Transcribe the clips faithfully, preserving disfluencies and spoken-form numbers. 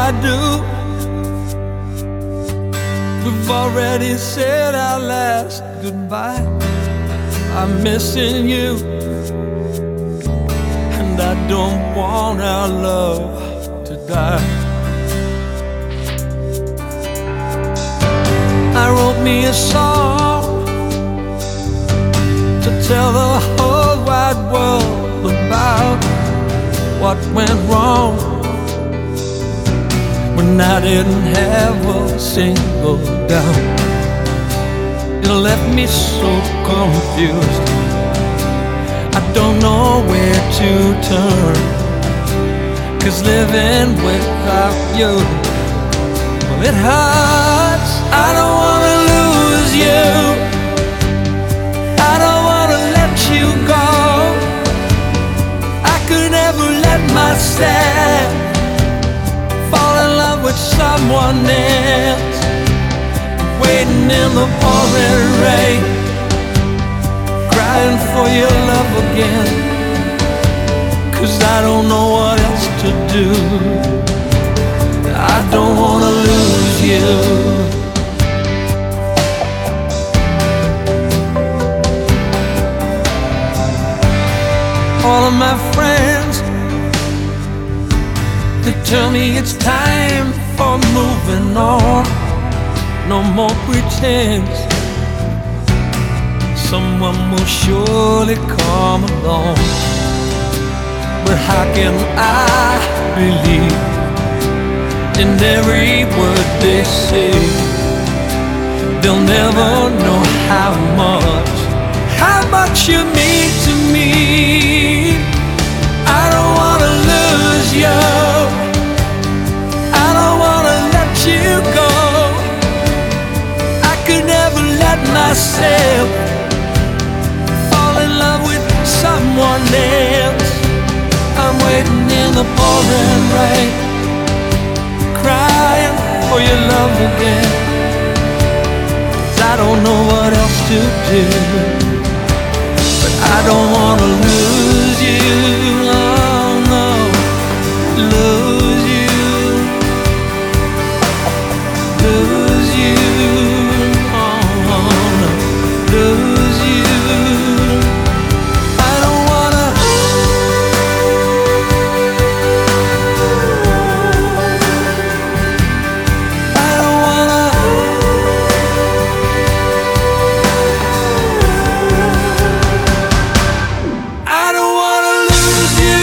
I do. We've already said our last goodbye. I'm missing you, and I don't want our love to die. I wrote me a song to tell the whole wide world about what went wrong when I didn't have a single doubt. It left me so confused, I don't know where to turn. Cause living without you, well, it hurts. I don't wanna lose you, I don't wanna let you go. I could never let myself fall in love with someone else. Waiting in the pouring rain, crying for your love again. Cause I don't know what else to do, I don't wanna lose you. All of my friends, they tell me it's time for moving on. No more pretense, someone will surely come along. But how can I believe in every word they say? They'll never know how much, how much you mean to me. I don't wanna lose you, I don't wanna let you go. I could never let myself fall in love with someone else. I'm waiting in the pouring rain, crying for your love again. Cause I don't know what else to do, but I don't wanna lose you, oh no, lose you, lose you, oh no, lose you. I don't wanna, I don't wanna, I don't wanna lose you,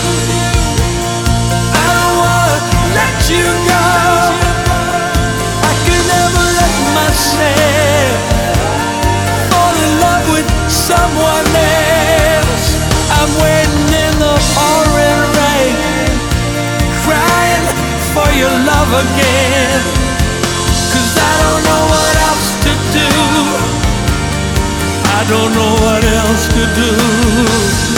I don't wanna let you go. I could never let myself fall in love with someone else. I'm waiting in the pouring rain, crying for your love again. Cause I don't know what else to do, I don't know what else to do.